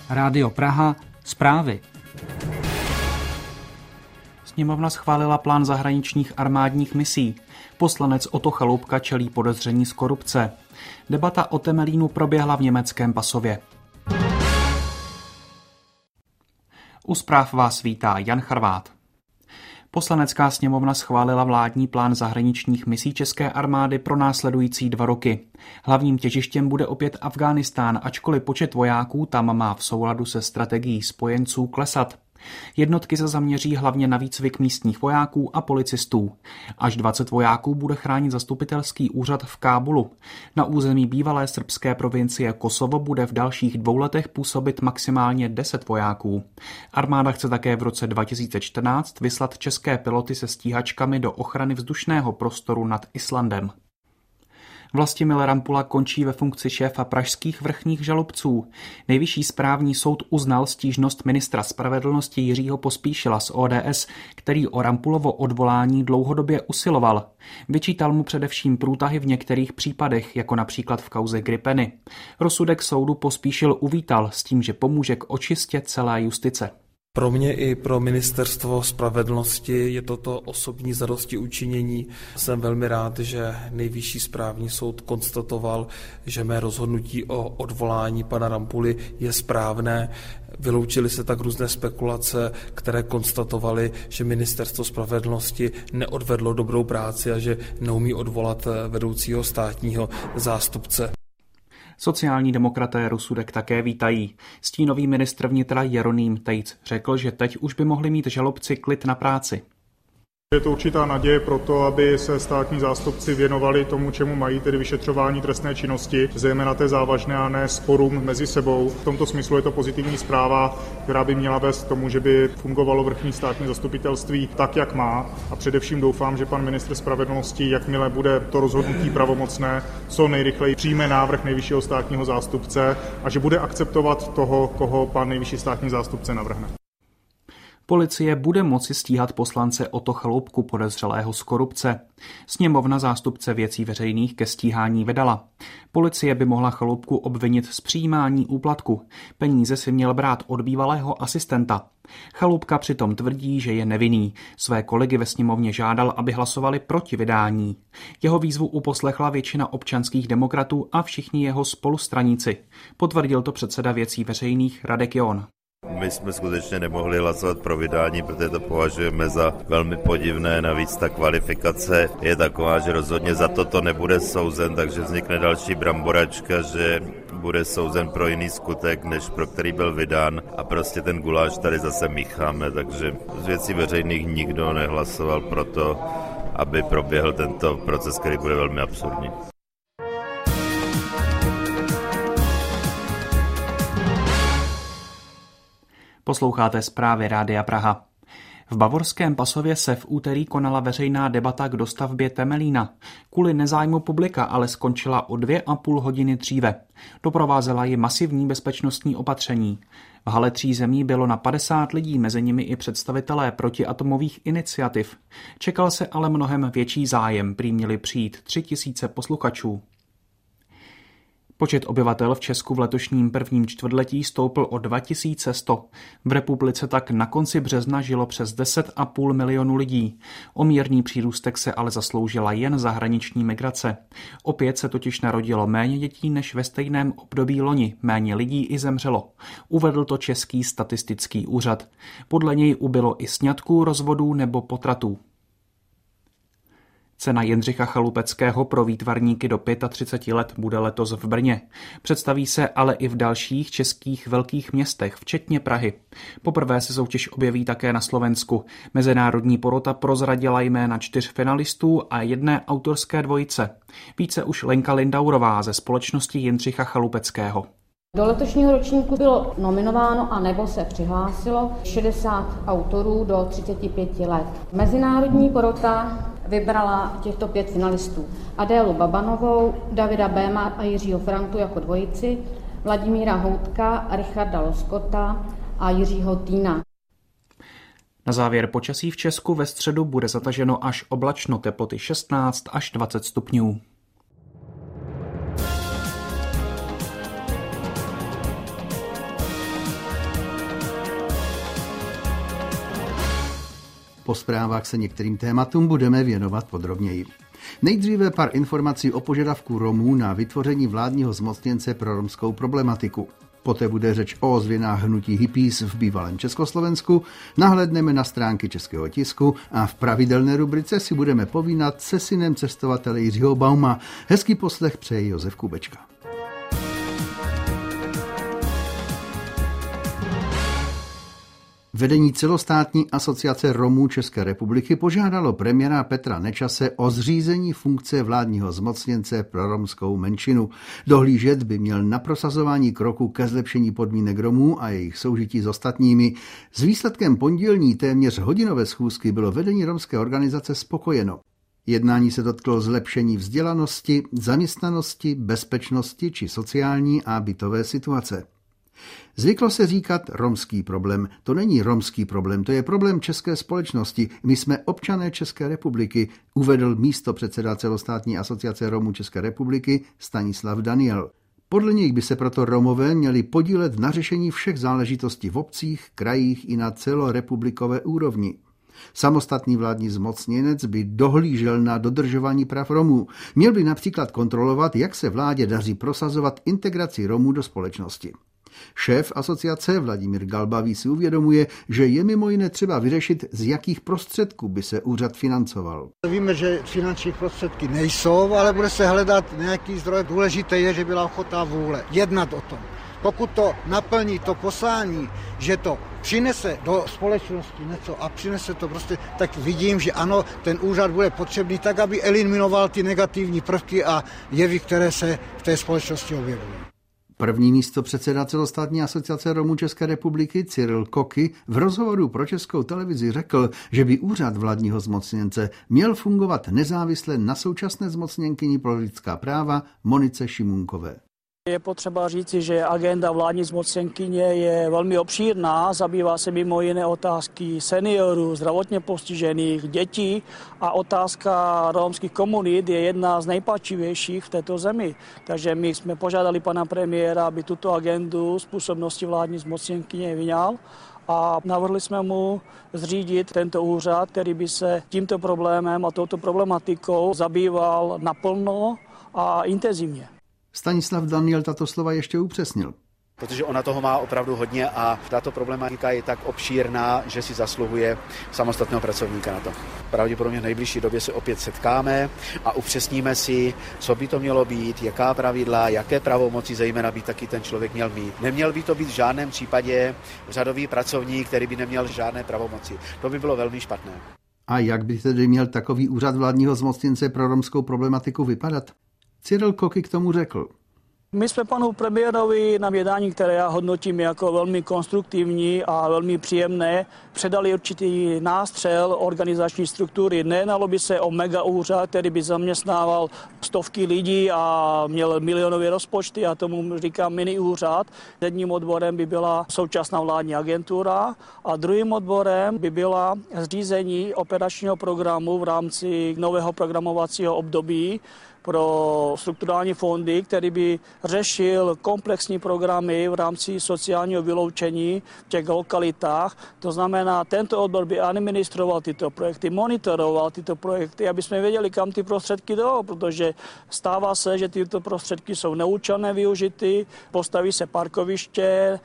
Rádio Praha, zprávy. Sněmovna schválila plán zahraničních armádních misí. Poslanec Otto Chaloupka čelí podezření z korupce. Debata o Temelínu proběhla v německém Pasově. U zpráv vás vítá Jan Charvát. Poslanecká sněmovna schválila vládní plán zahraničních misí české armády pro následující 2 roky. Hlavním těžištěm bude opět Afghánistán, ačkoliv počet vojáků tam má v souladu se strategií spojenců klesat. Jednotky se zaměří hlavně na výcvik místních vojáků a policistů. Až 20 vojáků bude chránit zastupitelský úřad v Kábulu. Na území bývalé srbské provincie Kosovo bude v dalších 2 letech působit maximálně 10 vojáků. Armáda chce také v roce 2014 vyslat české piloty se stíhačkami do ochrany vzdušného prostoru nad Islandem. Vlastimil Rampula končí ve funkci šéfa pražských vrchních žalobců. Nejvyšší správní soud uznal stížnost ministra spravedlnosti Jiřího Pospíšila z ODS, který o Rampulovo odvolání dlouhodobě usiloval. Vyčítal mu především průtahy v některých případech, jako například v kauze Gripeny. Rozsudek soudu Pospíšil uvítal s tím, že pomůže k očistě celé justice. Pro mě i pro ministerstvo spravedlnosti je toto osobní zadostiučinění. Jsem velmi rád, že Nejvyšší správní soud konstatoval, že mé rozhodnutí o odvolání pana Rampuly je správné. Vyloučily se tak různé spekulace, které konstatovaly, že ministerstvo spravedlnosti neodvedlo dobrou práci a že neumí odvolat vedoucího státního zástupce. Sociální demokraté rozsudek také vítají. Stínový ministr vnitra Jeroným Tejc řekl, že teď už by mohli mít žalobci klid na práci. Je to určitá naděje pro to, aby se státní zástupci věnovali tomu, čemu mají, tedy vyšetřování trestné činnosti, zejména té závažné a ne sporům mezi sebou. V tomto smyslu je to pozitivní zpráva, která by měla vést k tomu, že by fungovalo vrchní státní zastupitelství tak, jak má. A především doufám, že pan ministr spravedlnosti, jakmile bude to rozhodnutí pravomocné, co nejrychleji přijme návrh nejvyššího státního zástupce a že bude akceptovat toho, koho pan nejvyšší státní zástupce navrhne. Policie bude moci stíhat poslance Otto Chaloupku podezřelého z korupce. Sněmovna zástupce věcí veřejných ke stíhání vydala. Policie by mohla Chaloupku obvinit z přijímání úplatku. Peníze si měl brát od bývalého asistenta. Chaloupka přitom tvrdí, že je nevinný. Své kolegy ve sněmovně žádal, aby hlasovali proti vydání. Jeho výzvu uposlechla většina občanských demokratů a všichni jeho spolustraníci. Potvrdil to předseda věcí veřejných Radek John. My jsme skutečně nemohli hlasovat pro vydání, protože to považujeme za velmi podivné. Navíc ta kvalifikace je taková, že rozhodně za toto nebude souzen, takže vznikne další bramboračka, že bude souzen pro jiný skutek, než pro který byl vydán. A prostě ten guláš tady zase mícháme, takže z věcí veřejných nikdo nehlasoval pro to, aby proběhl tento proces, který bude velmi absurdní. Posloucháte zprávy Rádia Praha. V bavorském Pasově se v úterý konala veřejná debata k dostavbě Temelína. Kvůli nezájmu publika ale skončila o 2,5 hodiny dříve. Doprovázela ji masivní bezpečnostní opatření. V hale 3 zemí bylo na 50 lidí, mezi nimi i představitelé protiatomových iniciativ. Čekal se ale mnohem větší zájem, prý měli přijít 3 000 posluchačů. Počet obyvatel v Česku v letošním prvním čtvrtletí stoupl o 2100. V republice tak na konci března žilo přes 10,5 milionu lidí. O mírný přírůstek se ale zasloužila jen zahraniční migrace. Opět se totiž narodilo méně dětí než ve stejném období loni, méně lidí i zemřelo. Uvedl to Český statistický úřad. Podle něj ubylo i sňatků, rozvodů nebo potratů. Cena Jindřicha Chalupeckého pro výtvarníky do 35 let bude letos v Brně. Představí se ale i v dalších českých velkých městech, včetně Prahy. Poprvé se soutěž objeví také na Slovensku. Mezinárodní porota prozradila jména 4 finalistů a 1 autorské dvojice. Více už Lenka Lindaurová ze společnosti Jindřicha Chalupeckého. Do letošního ročníku bylo nominováno a nebo se přihlásilo 60 autorů do 35 let. Mezinárodní porota vybrala těchto 5 finalistů. Adélu Babanovou, Davida Béma a Jiřího Frantu jako dvojici, Vladimíra Houtka, Richarda Loskota a Jiřího Týna. Na závěr počasí v Česku ve středu bude zataženo až oblačno, teploty 16 až 20 stupňů. Po zprávách se některým tématům budeme věnovat podrobněji. Nejdříve pár informací o požadavku Romů na vytvoření vládního zmocněnce pro romskou problematiku. Poté bude řeč o ozvěnách hnutí hippies v bývalém Československu, nahlédneme na stránky Českého tisku a v pravidelné rubrice si budeme povídat se synem cestovatele Jiřího Bauma. Hezký poslech přeje Josef Kubečka. Vedení celostátní asociace Romů České republiky požádalo premiéra Petra Nečase o zřízení funkce vládního zmocněnce pro romskou menšinu. Dohlížet by měl na prosazování kroku ke zlepšení podmínek Romů a jejich soužití s ostatními. S výsledkem pondělní téměř hodinové schůzky bylo vedení romské organizace spokojeno. Jednání se dotklo zlepšení vzdělanosti, zaměstnanosti, bezpečnosti či sociální a bytové situace. Zvyklo se říkat romský problém. To není romský problém, to je problém české společnosti. My jsme občané České republiky, uvedl místopředseda celostátní asociace Romů České republiky Stanislav Daniel. Podle něj by se proto Romové měli podílet na řešení všech záležitostí v obcích, krajích i na celorepublikové úrovni. Samostatný vládní zmocněnec by dohlížel na dodržování práv Romů. Měl by například kontrolovat, jak se vládě daří prosazovat integraci Romů do společnosti. Šéf asociace Vladimír Galbavý si uvědomuje, že je mimo jiné třeba vyřešit, z jakých prostředků by se úřad financoval. Víme, že finanční prostředky nejsou, ale bude se hledat nějaký zdroj. Důležité je, že byla ochota vůle jednat o tom. Pokud to naplní to poslání, že to přinese do společnosti něco a přinese to prostě, tak vidím, že ano, ten úřad bude potřebný tak, aby eliminoval ty negativní prvky a jevy, které se v té společnosti objevují. První místopředseda celostátní asociace Romů České republiky Cyril Koky v rozhovoru pro Českou televizi řekl, že by úřad vládního zmocněnce měl fungovat nezávisle na současné zmocněnkyni pro lidská práva Monice Šimunkové. Je potřeba říci, že agenda vládní zmocněnkyně je velmi obšírná, zabývá se mimo jiné otázky seniorů, zdravotně postižených, dětí a otázka romských komunit je jedna z nejpalčivějších v této zemi. Takže my jsme požádali pana premiéra, aby tuto agendu z působnosti vládní zmocněnkyně vyňal a navrhli jsme mu zřídit tento úřad, který by se tímto problémem a touto problematikou zabýval naplno a intenzivně. Stanislav Daniel tato slova ještě upřesnil. Protože ona toho má opravdu hodně a tato problematika je tak obšírná, že si zasluhuje samostatného pracovníka na to. Pravděpodobně v nejbližší době se opět setkáme a upřesníme si, co by to mělo být, jaká pravidla, jaké pravomoci zejména by taky ten člověk měl mít. Neměl by to být v žádném případě řadový pracovník, který by neměl žádné pravomoci. To by bylo velmi špatné. A jak by tedy měl takový úřad vládního zmocněnce pro romskou problematiku vypadat? Cyril Koky k tomu řekl. My jsme panu premiérovi na jednání, které já hodnotím jako velmi konstruktivní a velmi příjemné, předali určitý nástřel organizační struktury. Nejednalo by se o mega úřad, který by zaměstnával stovky lidí a měl milionové rozpočty, a tomu říkám mini úřad. Jedním odborem by byla současná vládní agentura a druhým odborem by byla zřízení operačního programu v rámci nového programovacího období pro strukturální fondy, který by řešil komplexní programy v rámci sociálního vyloučení v těch lokalitách. To znamená, tento odbor by administroval tyto projekty, monitoroval tyto projekty, aby jsme věděli, kam ty prostředky jdou, protože stává se, že tyto prostředky jsou neúčelně využity, postaví se parkoviště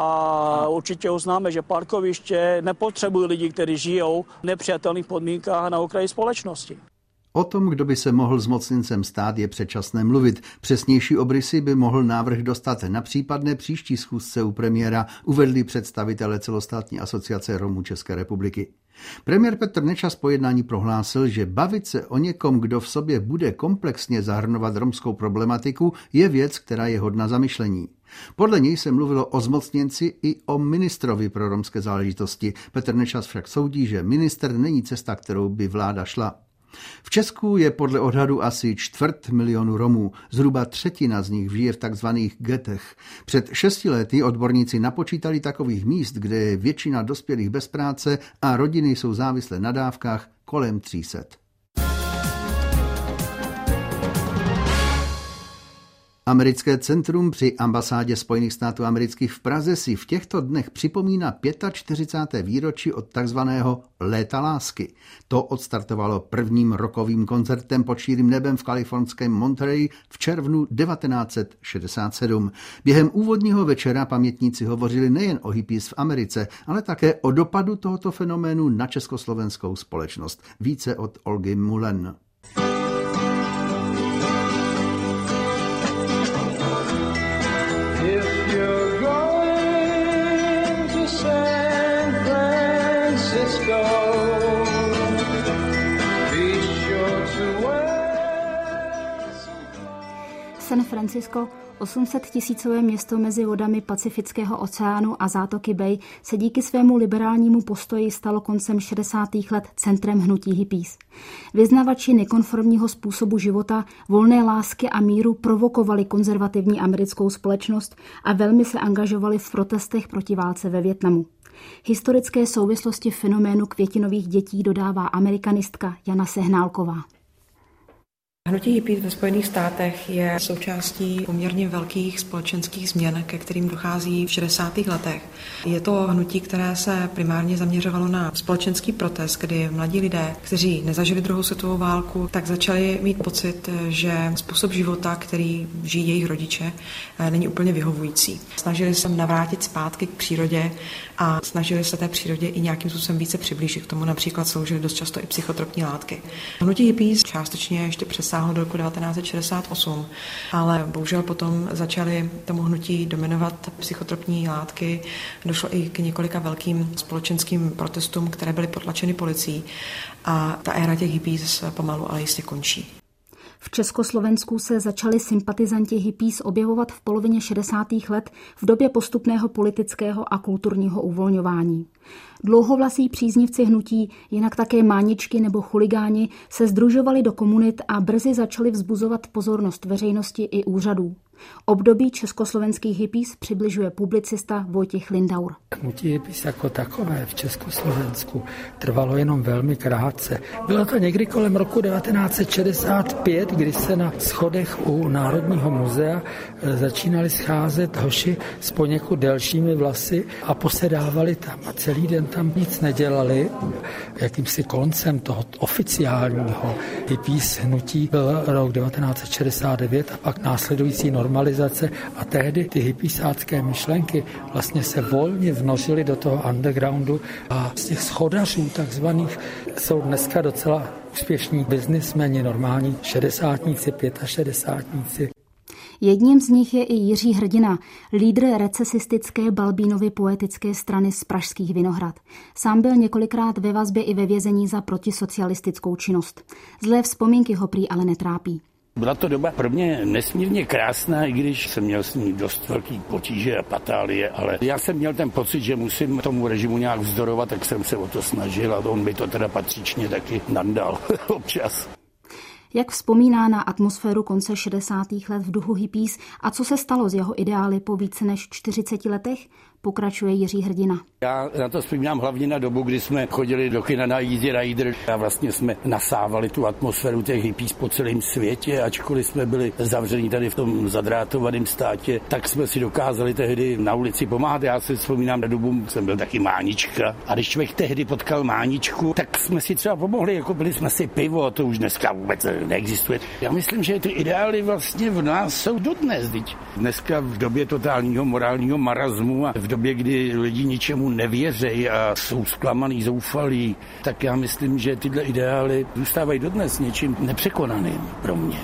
a určitě uznáme, že parkoviště nepotřebují lidi, kteří žijou v nepřijatelných podmínkách na okraji společnosti. O tom, kdo by se mohl zmocněncem stát, je předčasné mluvit. Přesnější obrysy by mohl návrh dostat na případné příští schůzce u premiéra, uvedli představitelé celostátní asociace Romů České republiky. Premiér Petr Nečas po jednání prohlásil, že bavit se o někom, kdo v sobě bude komplexně zahrnovat romskou problematiku, je věc, která je hodna zamyšlení. Podle něj se mluvilo o zmocněnci i o ministrovi pro romské záležitosti. Petr Nečas však soudí, že ministr není cesta, kterou by vláda šla. V Česku je podle odhadu asi 250 000 Romů, zhruba třetina z nich žije v takzvaných getech. Před 6 lety odborníci napočítali takových míst, kde je většina dospělých bez práce a rodiny jsou závislé na dávkách, kolem 300. Americké centrum při ambasádě Spojených států amerických v Praze si v těchto dnech připomíná 45. výročí od takzvaného Léta lásky. To odstartovalo prvním rockovým koncertem pod širým nebem v kalifornském Monterey v červnu 1967. Během úvodního večera pamětníci hovořili nejen o hippies v Americe, ale také o dopadu tohoto fenoménu na československou společnost. Více od Olgy Mulen. San Francisco, 800 000 město mezi vodami Pacifického oceánu a zátoky Bay, se díky svému liberálnímu postoji stalo koncem 60. let centrem hnutí hippies. Vyznavači nekonformního způsobu života, volné lásky a míru provokovali konzervativní americkou společnost a velmi se angažovali v protestech proti válce ve Vietnamu. Historické souvislosti fenoménu květinových dětí dodává amerikanistka Jana Sehnálková. Hnutí hippies ve Spojených státech je součástí poměrně velkých společenských změn, ke kterým dochází v 60. letech. Je to hnutí, které se primárně zaměřovalo na společenský protest, kdy mladí lidé, kteří nezažili druhou světovou válku, tak začali mít pocit, že způsob života, který žijí jejich rodiče, není úplně vyhovující. Snažili se navrátit zpátky k přírodě a snažili se té přírodě i nějakým způsobem více přiblížit. K tomu například sloužily dost často i psychotropní látky. Hnutí hippies částečně ještě přesáhlo do roku 1968, ale bohužel potom začaly tomu hnutí dominovat psychotropní látky. Došlo i k několika velkým společenským protestům, které byly potlačeny policií a ta éra těch hippies pomalu ale jistě končí. V Československu se začali sympatizanti hippies objevovat v polovině 60. let v době postupného politického a kulturního uvolňování. Dlouhovlasí příznivci hnutí, jinak také máničky nebo chuligáni, se sdružovali do komunit a brzy začali vzbuzovat pozornost veřejnosti i úřadů. Období československých hippies přibližuje publicista Vojtěch Lindaur. Hnutí hippies jako takové v Československu trvalo jenom velmi krátce. Bylo to někdy kolem roku 1965, kdy se na schodech u Národního muzea začínali scházet hoši s poněkud delšími vlasy a posedávali tam a celý den tam nic nedělali. Jakýmsi koncem toho oficiálního hippies hnutí byl rok 1969 a pak následující normalizace a tehdy ty hippiesácké myšlenky vlastně se volně vnořily do toho undergroundu a z těch schodařů takzvaných jsou dneska docela úspěšní biznismeni, normální šedesátníci, 65. Jedním z nich je i Jiří Hrdina, lídr recesistické Balbínovy poetické strany z Pražských Vinohrad. Sám byl několikrát ve vazbě i ve vězení za protisocialistickou činnost. Zlé vzpomínky ho prý ale netrápí. Byla to doba pro mě nesmírně krásná, i když jsem měl s ní dost velký potíže a patálie, ale já jsem měl ten pocit, že musím tomu režimu nějak vzdorovat, tak jsem se o to snažil a on by to teda patřičně taky nandal občas. Jak vzpomíná na atmosféru konce 60. let v duchu hippies a co se stalo z jeho ideály po více než 40 letech, pokračuje Jiří Hrdina. Já na to vzpomínám hlavně na dobu, kdy jsme chodili do kina na Easy Rider a vlastně jsme nasávali tu atmosféru těch hippies po celém světě, ačkoliv jsme byli zavření tady v tom zadrátovaném státě, tak jsme si dokázali tehdy na ulici pomáhat. Já si vzpomínám na dobu, jsem byl taky mánička a když člověk tehdy potkal máničku, tak jsme si třeba pomohli, jako byli jsme si pivo, to už dneska vůbec neexistuje. Já myslím, že ty ideály vlastně v nás jsou dodnes. Dneska v době totálního morálního marazmu a v době, kdy lidi ničemu nevěří a jsou zklamaný, zoufalí, tak já myslím, že tyhle ideály zůstávají dodnes něčím nepřekonaným pro mě.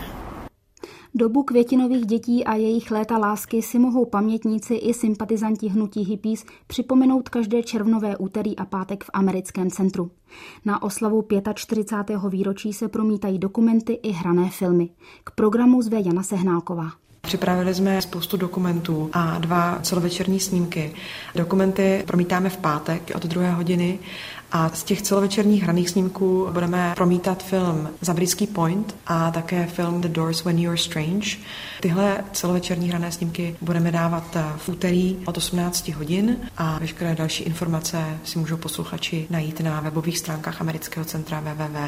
Dobu květinových dětí a jejich léta lásky si mohou pamětníci i sympatizanti hnutí hippies připomenout každé červnové úterý a pátek v Americkém centru. Na oslavu 45. výročí se promítají dokumenty i hrané filmy. K programu zve Jana Sehnálková. Připravili jsme spoustu dokumentů a 2 celovečerní snímky. Dokumenty promítáme v pátek od 2 hodiny a z těch celovečerních hraných snímků budeme promítat film Zabritský point a také film The Doors When You're Strange. Tyhle celovečerní hrané snímky budeme dávat v úterý od 18 hodin a veškeré další informace si můžou posluchači najít na webových stránkách Amerického centra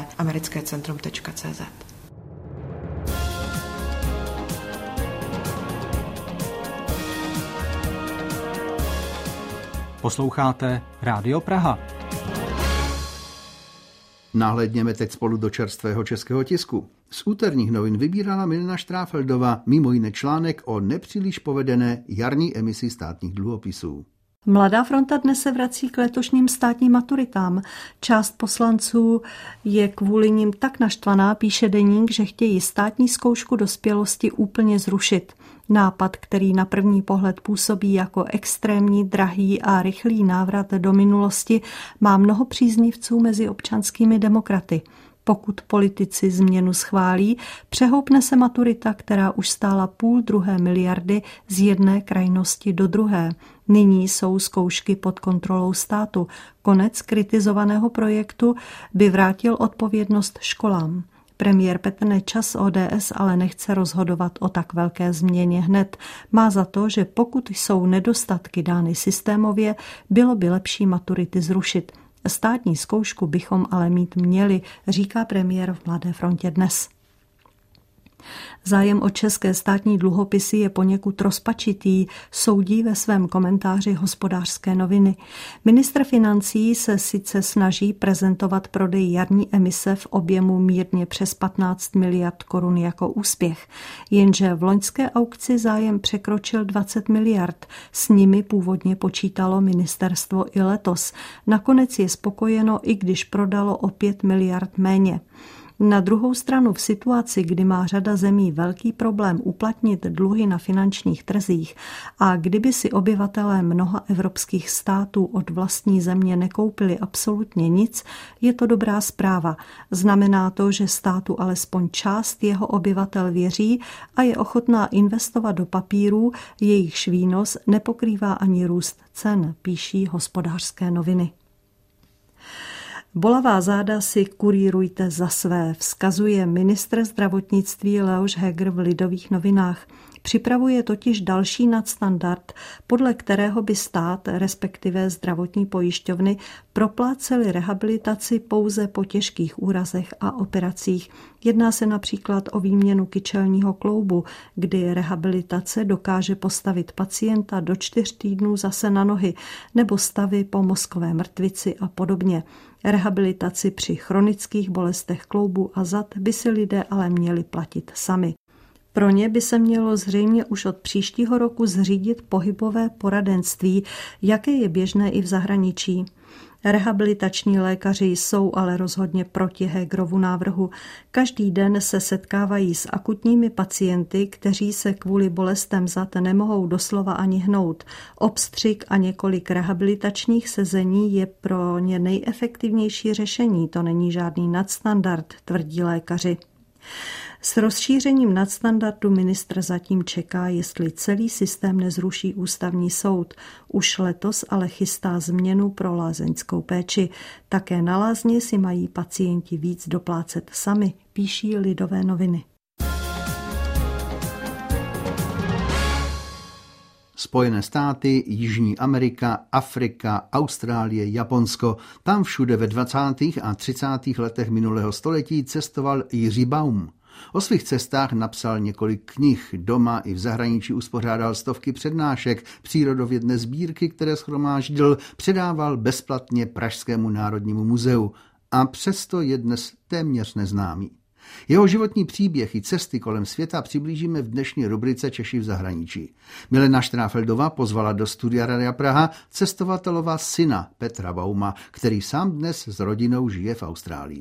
www.americkecentrum.cz. Posloucháte Rádio Praha. Nahlédněme teď spolu do čerstvého českého tisku. Z úterních novin vybírala Milena Štráfeldová mimo jiné článek o nepříliš povedené jarní emisi státních dluhopisů. Mladá fronta dnes se vrací k letošním státním maturitám. Část poslanců je kvůli nim tak naštvaná, píše Deník, že chtějí státní zkoušku dospělosti úplně zrušit. Nápad, který na první pohled působí jako extrémní, drahý a rychlý návrat do minulosti, má mnoho příznivců mezi občanskými demokraty. Pokud politici změnu schválí, přehoupne se maturita, která už stála 1,5 miliardy z jedné krajnosti do druhé. Nyní jsou zkoušky pod kontrolou státu. Konec kritizovaného projektu by vrátil odpovědnost školám. Premiér Petr Nečas ODS ale nechce rozhodovat o tak velké změně hned. Má za to, že pokud jsou nedostatky dány systémově, bylo by lepší maturity zrušit. Státní zkoušku bychom ale mít měli, říká premiér v Mladé frontě dnes. Zájem o české státní dluhopisy je poněkud rozpačitý, soudí ve svém komentáři Hospodářské noviny. Ministr financí se sice snaží prezentovat prodej jarní emise v objemu mírně přes 15 miliard korun jako úspěch, jenže v loňské aukci zájem překročil 20 miliard. S nimi původně počítalo ministerstvo i letos. Nakonec je spokojeno, i když prodalo o 5 miliard méně. Na druhou stranu v situaci, kdy má řada zemí velký problém uplatnit dluhy na finančních trzích a kdyby si obyvatelé mnoha evropských států od vlastní země nekoupili absolutně nic, je to dobrá zpráva. Znamená to, že státu alespoň část jeho obyvatel věří a je ochotná investovat do papírů, jejichž výnos nepokrývá ani růst cen, píší Hospodářské noviny. Bolavá záda si kurírujte za své, vzkazuje ministr zdravotnictví Leoš Heger v Lidových novinách. Připravuje totiž další nadstandard, podle kterého by stát, respektive zdravotní pojišťovny, proplácely rehabilitaci pouze po těžkých úrazech a operacích. Jedná se například o výměnu kyčelního kloubu, kdy rehabilitace dokáže postavit pacienta do 4 týdnů zase na nohy, nebo stavy po mozkové mrtvici a podobně. Rehabilitaci při chronických bolestech kloubu a zad by si lidé ale měli platit sami. Pro ně by se mělo zřejmě už od příštího roku zřídit pohybové poradenství, jaké je běžné i v zahraničí. Rehabilitační lékaři jsou ale rozhodně proti Hegerovu návrhu. Každý den se setkávají s akutními pacienty, kteří se kvůli bolestem zad nemohou doslova ani hnout. Obstřik a několik rehabilitačních sezení je pro ně nejefektivnější řešení. To není žádný nadstandard, tvrdí lékaři. S rozšířením nadstandardu ministr zatím čeká, jestli celý systém nezruší ústavní soud. Už letos ale chystá změnu pro lázeňskou péči. Také na lázně si mají pacienti víc doplácet sami, píší Lidové noviny. Spojené státy, Jižní Amerika, Afrika, Austrálie, Japonsko. Tam všude ve 20. a 30. letech minulého století cestoval Jiří Baum. O svých cestách napsal několik knih, doma i v zahraničí uspořádal stovky přednášek, přírodovědné sbírky, které shromáždil, předával bezplatně Pražskému národnímu muzeu a přesto je dnes téměř neznámý. Jeho životní příběh i cesty kolem světa přiblížíme v dnešní rubrice Češi v zahraničí. Milena Štráfeldová pozvala do studia Rádia Praha cestovatelova syna Petra Bauma, který sám dnes s rodinou žije v Austrálii.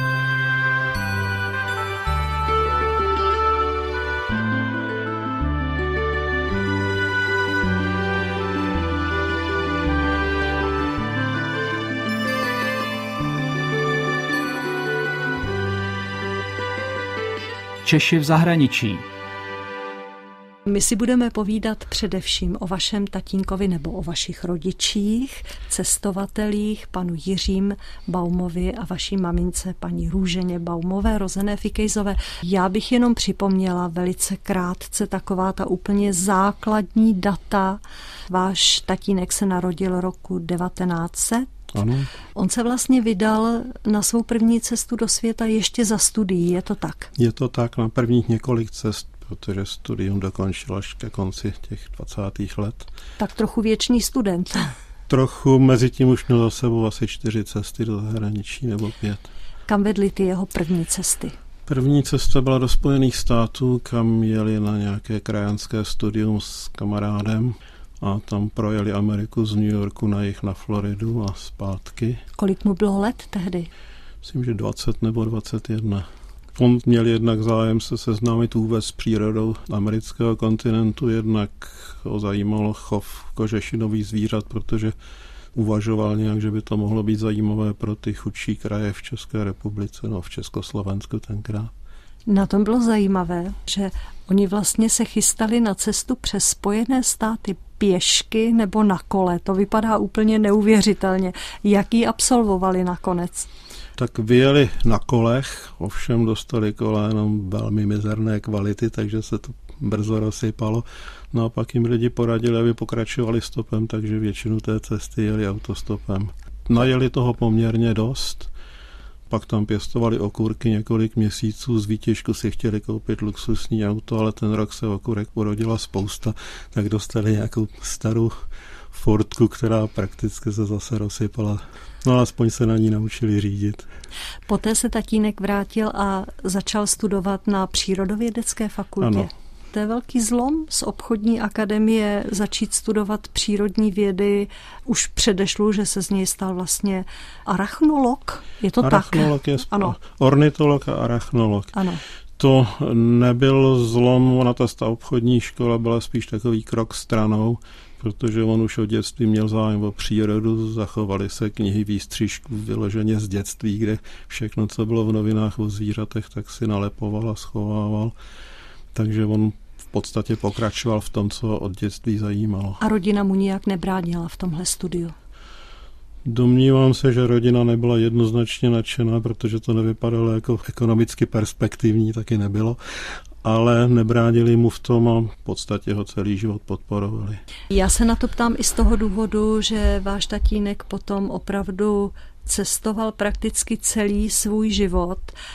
Češi v zahraničí. My si budeme povídat především o vašem tatínkovi nebo o vašich rodičích, cestovatelích, panu Jiřím Baumovi a vaší mamince, paní Růženě Baumové, rozené Fikejzové. Já bych jenom připomněla velice krátce taková ta úplně základní data. Váš tatínek se narodil roku 1900. Ano. On se vlastně vydal na svou první cestu do světa ještě za studií, je to tak? Je to tak, na prvních několik cest, protože studium dokončil až ke konci těch 20. let. Tak trochu věčný student. trochu, mezi tím už měl za sebou asi 4 cesty do zahraničí nebo 5. Kam vedly ty jeho první cesty? První cesta byla do Spojených států, kam jeli na nějaké krajanské studium s kamarádem a tam projeli Ameriku z New Yorku na jih na Floridu a zpátky. Kolik mu bylo let tehdy? Myslím, že 20 nebo 21. On měl jednak zájem se seznámit vůbec s přírodou amerického kontinentu, jednak ho zajímal chov kožešinových zvířat, protože uvažoval nějak, že by to mohlo být zajímavé pro ty chudší kraje v České republice, no v Československu tenkrát. Na tom bylo zajímavé, že oni vlastně se chystali na cestu přes Spojené státy pěšky nebo na kole. To vypadá úplně neuvěřitelně. Jak ji absolvovali nakonec? Tak vyjeli na kolech, ovšem dostali kola jenom velmi mizerné kvality, takže se to brzo rozsypalo. No a pak jim lidi poradili, aby pokračovali stopem, takže většinu té cesty jeli autostopem. Najeli toho poměrně dost, pak tam pěstovali okurky několik měsíců, z výtěžku si chtěli koupit luxusní auto, ale ten rok se okurek porodila spousta, tak dostali nějakou starou Fordku, která prakticky se zase rozsypala. No aspoň se na ní naučili řídit. Poté se tatínek vrátil a začal studovat na přírodovědecké fakultě. Ano. To je velký zlom z obchodní akademie začít studovat přírodní vědy. Už předešlu, že se z něj stal vlastně arachnolog. Je to arachnolog tak? Je ano. Ornitolog a arachnolog. Ano. To nebyl zlom, ona ta obchodní škola byla spíš takový krok stranou, protože on už od dětství měl zájem o přírodu, zachovaly se knihy výstřižků vyloženě z dětství, kde všechno, co bylo v novinách o zvířatech, tak si nalepoval a schovával. Takže on v podstatě pokračoval v tom, co od dětství zajímalo. A rodina mu nijak nebránila v tomhle studiu? Domnívám se, že rodina nebyla jednoznačně nadšená, protože to nevypadalo jako ekonomicky perspektivní, taky nebylo, ale nebránili mu v tom a v podstatě ho celý život podporovali. Já se na to ptám i z toho důvodu, že váš tatínek potom opravdu cestoval prakticky celý svůj život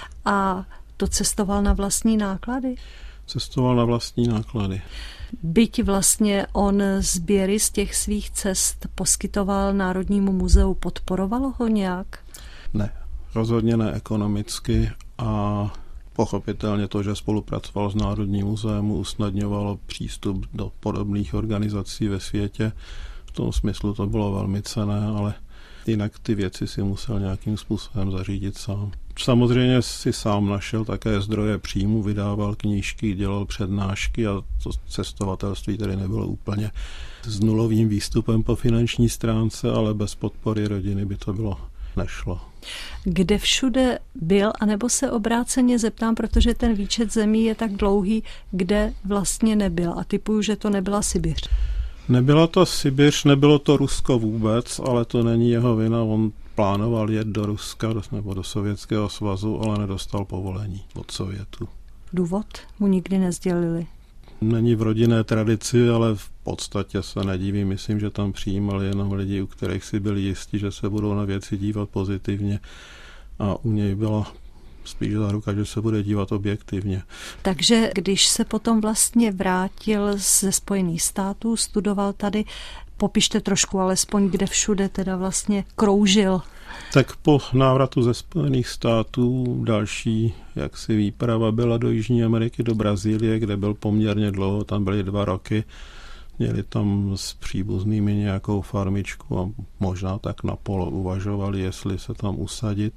a to cestoval na vlastní náklady? Cestoval na vlastní náklady. Byť vlastně on sběry z těch svých cest poskytoval Národnímu muzeu, podporovalo ho nějak? Ne, rozhodně ne ekonomicky a pochopitelně to, že spolupracoval s Národním muzeem, usnadňovalo přístup do podobných organizací ve světě. V tom smyslu to bylo velmi cenné, ale jinak ty věci si musel nějakým způsobem zařídit sám. Samozřejmě si sám našel také zdroje příjmu, vydával knížky, dělal přednášky a to cestovatelství tedy nebylo úplně s nulovým výstupem po finanční stránce, ale bez podpory rodiny by to bylo nešlo. Kde všude byl, anebo se obráceně zeptám, protože ten výčet zemí je tak dlouhý, kde vlastně nebyl a typuju, že to nebyla Sibiř. Nebyla to Sibiř, nebylo to Rusko vůbec, ale to není jeho vina, on plánoval jet do Ruska nebo do Sovětského svazu, ale nedostal povolení od Sovětu. Důvod mu nikdy nezdělili? Není v rodinné tradici, ale v podstatě se nedivím. Myslím, že tam přijímali jenom lidi, u kterých si byli jistí, že se budou na věci dívat pozitivně a u něj byla spíš záruka, že se bude dívat objektivně. Takže když se potom vlastně vrátil ze Spojených států, studoval tady, popište trošku alespoň, kde všude teda vlastně kroužil. Tak po návratu ze Spojených států další jaksi výprava byla do Jižní Ameriky, do Brazílie, kde byl poměrně dlouho, tam byly 2 roky. Měli tam s příbuznými nějakou farmičku a možná tak napolo uvažovali, jestli se tam usadit.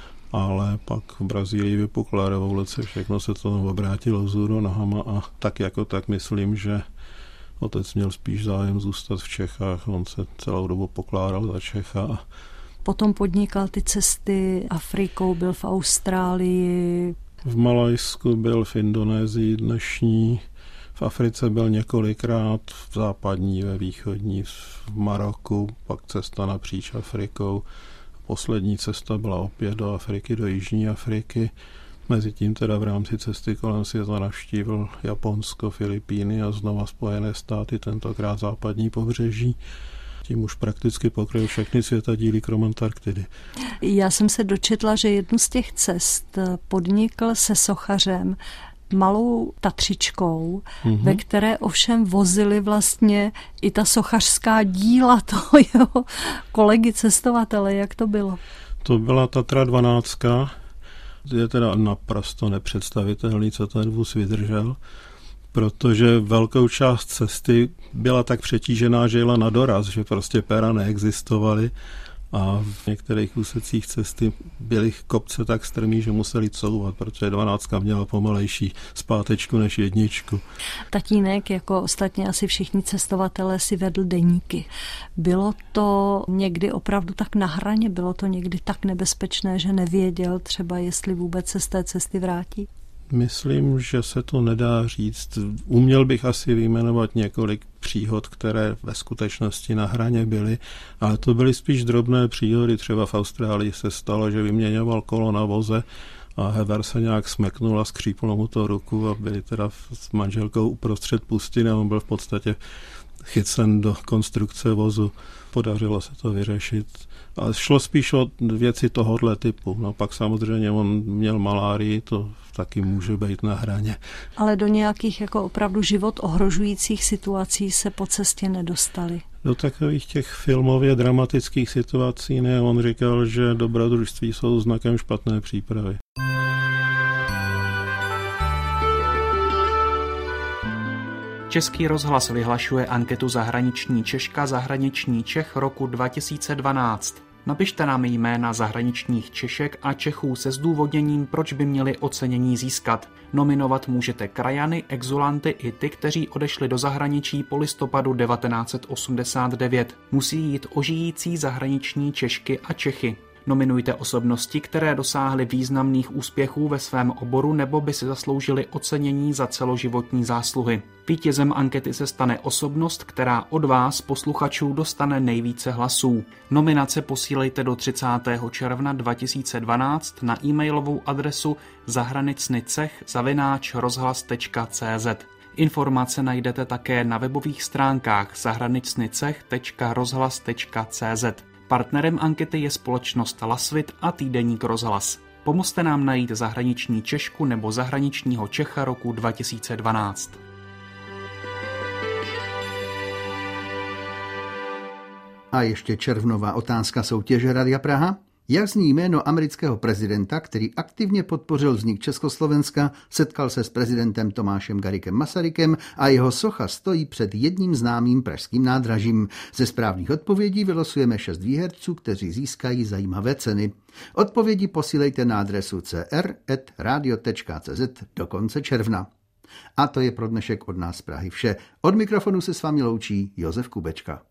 Ale pak v Brazílii vypukla revoluce, všechno se to obrátilo vzhůru nohama a tak jako tak myslím, že otec měl spíš zájem zůstat v Čechách, on se celou dobu pokládal za Čecha. Potom podnikal ty cesty Afrikou, byl v Austrálii. V Malajsku byl, v Indonésii dnešní, v Africe byl několikrát, v západní, ve východní, v Maroku, pak cesta napříč Afrikou. Poslední cesta byla opět do Afriky, do Jižní Afriky. Mezitím teda v rámci cesty kolem světa navštívil Japonsko, Filipíny a znova Spojené státy, tentokrát západní pobřeží. Tím už prakticky pokryl všechny světadíly krom Antarktidy. Já jsem se dočetla, že jednu z těch cest podnikl se sochařem malou tatřičkou, ve které ovšem vozili vlastně i ta sochařská díla toho jeho kolegy cestovatele. Jak to bylo? To byla Tatra 12. Je teda naprosto nepředstavitelný, co ten vůz vydržel, protože velkou část cesty byla tak přetížená, že jela na doraz, že prostě péra neexistovaly a v některých úsecích cesty byly kopce tak strmý, že museli couvat, protože 12 měla pomalejší zpátečku než 1. Tatínek, jako ostatně asi všichni cestovatelé, si vedl deníky. Bylo to někdy opravdu tak na hraně, bylo to někdy tak nebezpečné, že nevěděl třeba, jestli vůbec se z té cesty vrátí? Myslím, že se to nedá říct. Uměl bych asi vyjmenovat několik příhod, které ve skutečnosti na hraně byly, ale to byly spíš drobné příhody. Třeba v Austrálii se stalo, že vyměňoval kolo na voze a Hever se nějak smeknul a skřípnul mu to ruku a byli teda s manželkou uprostřed pustiny a on byl v podstatě chycen do konstrukce vozu. Podařilo se to vyřešit. Ale šlo spíš o věci tohohle typu. No pak samozřejmě on měl malárii, to taky může být na hraně. Ale do nějakých jako opravdu život ohrožujících situací se po cestě nedostali. Do takových těch filmově dramatických situací ne. On říkal, že dobrodružství jsou znakem špatné přípravy. Český rozhlas vyhlašuje anketu Zahraniční Češka, Zahraniční Čech roku 2012. Napište nám jména zahraničních Češek a Čechů se zdůvodněním, proč by měli ocenění získat. Nominovat můžete krajany, exulanty i ty, kteří odešli do zahraničí po listopadu 1989. Musí jít o žijící zahraniční Češky a Čechy. Nominujte osobnosti, které dosáhly významných úspěchů ve svém oboru nebo by si zasloužili ocenění za celoživotní zásluhy. Vítězem ankety se stane osobnost, která od vás, posluchačů, dostane nejvíce hlasů. Nominace posílejte do 30. června 2012 na e-mailovou adresu zahraničnicech@rozhlas.cz. Informace najdete také na webových stránkách zahraničnicech.rozhlas.cz. Partnerem ankety je společnost Lasvit a týdeník Rozhlas. Pomozte nám najít zahraniční Češku nebo zahraničního Čecha roku 2012. A ještě červnová otázka soutěže Radia Praha. Jak zní jméno amerického prezidenta, který aktivně podpořil vznik Československa, setkal se s prezidentem Tomášem Garriguem Masarykem a jeho socha stojí před jedním známým pražským nádražím. Ze správných odpovědí vylosujeme 6 výherců, kteří získají zajímavé ceny. Odpovědi posílejte na adresu cr@radio.cz do konce června. A to je pro dnešek od nás z Prahy vše. Od mikrofonu se s vámi loučí Josef Kubečka.